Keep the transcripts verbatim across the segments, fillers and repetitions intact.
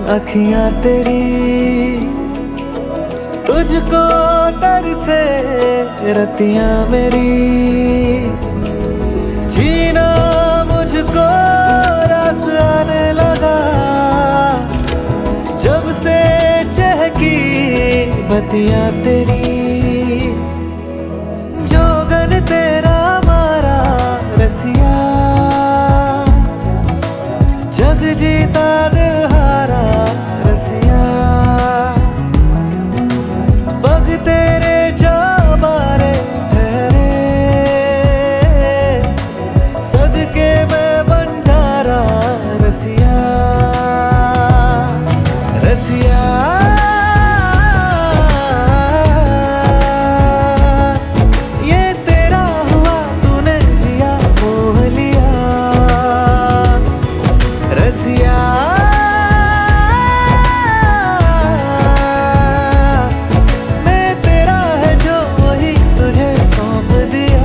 अखियां तेरी तुझको तरसे रतियां मेरी, जीना मुझको रास आने लगा जब से चहकी बतियां तेरी। जोगन तेरा मारा रसिया, जग जीता दिल हारा रसिया, पग तेरे जा बारे ठहरे, सदके मैं बंजारा रसिया रसिया। ये तेरा हुआ तूने जिया मोह लिया रसिया। मैं तेरा है जो वही तुझे सौंप दिया।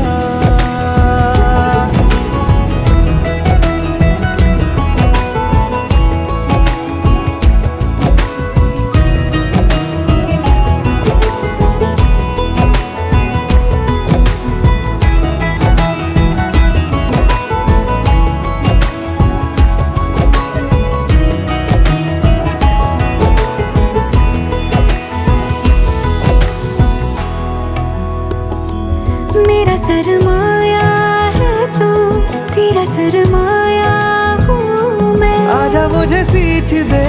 मेरा सरमाया है तू, तेरा सरमाया हूँ मैं। आजा मुझे सींच दे,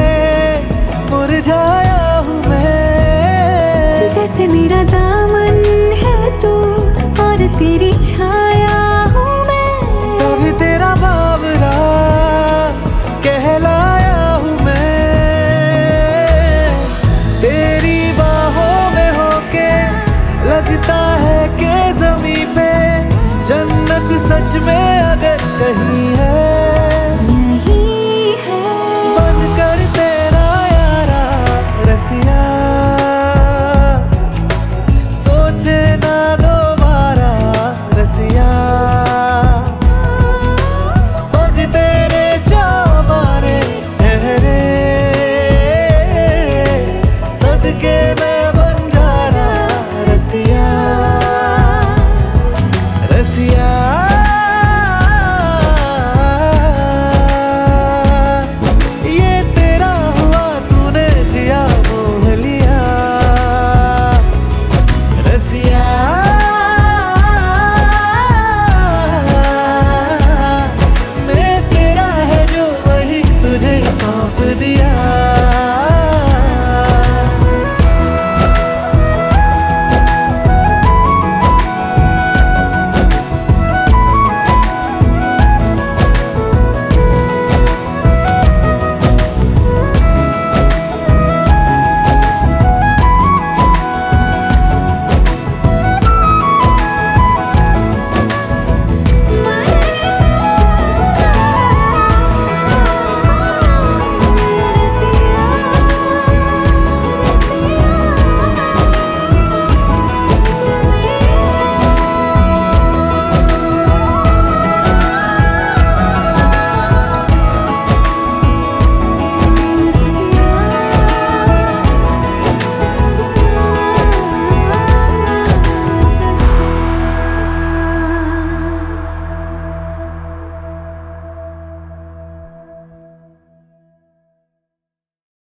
मुरझाया हूँ मैं। जैसे मेरा दामन है तू और तेरी छाया हूँ मैं। तभी तेरा बावरा कहलाया हूँ मैं। तेरी बाहों में होके लगता है कि ज़मीं पे जन्नत सच में अगर कहीं है, यही है। बन कर तेरा यारा रसिया, सोचे ना